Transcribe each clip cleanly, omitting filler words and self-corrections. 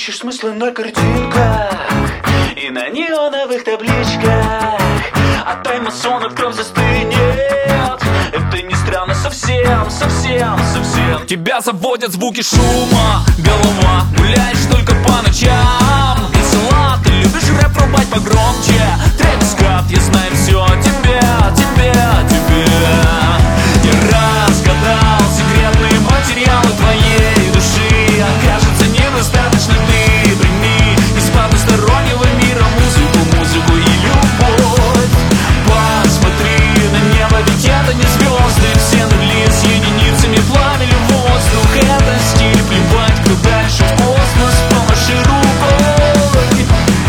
ищешь смысла на картинках и на неоновых табличках, а тайм-масон от кров застынет. Это не странно совсем, совсем, совсем. Тебя заводят звуки шума, голова гуляешь только по ночам. Весела, ты любишь рэп рубать погромче. Трэвис Скотт, я знаю все о тебе, о тебе, о тебе. Я разгадал секретные материалы твоей души. Окажется, недостаточно ты прими из потустороннего мира музыку и любовь. Посмотри на небо, ведь это не звезды. Все нули с единицами, пламя или воздух. Это стиль, плевать, кто дальше в космос. Помаши рукой.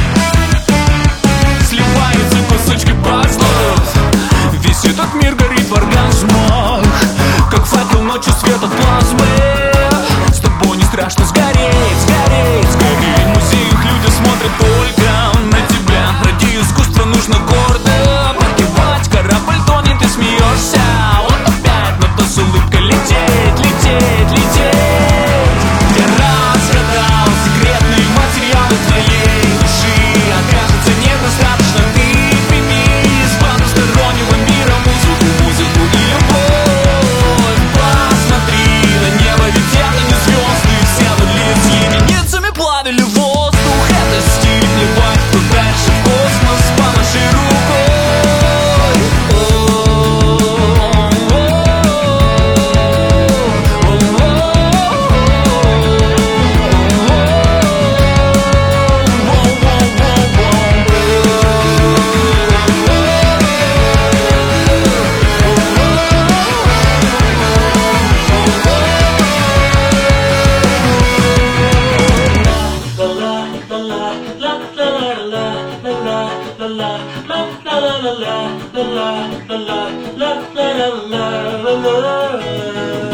Сливаются кусочки пазлов. Весь этот мир горит в оргазмах, как факел ночью свет от плазмы. С тобой не страшно сгореть, сгореть, сгореть. В музеях люди смотрят только на тебя. Ради искусства нужно гордо подгибать. Корабль тонет, ты смеешься. Вот опять, но то с улыбкой лететь, лететь, лететь. Я разгадал секретные материалы твоей души. Окажется, недостаточно ты прими из потустороннего мира музыку и любовь. Посмотри на небо, ведь это не звезды. Все нули с единицами, пламя или воздух. Это стиль, плевать, кто дальше в космос. Помаши рукой. La la la la la la la la la la la la la la.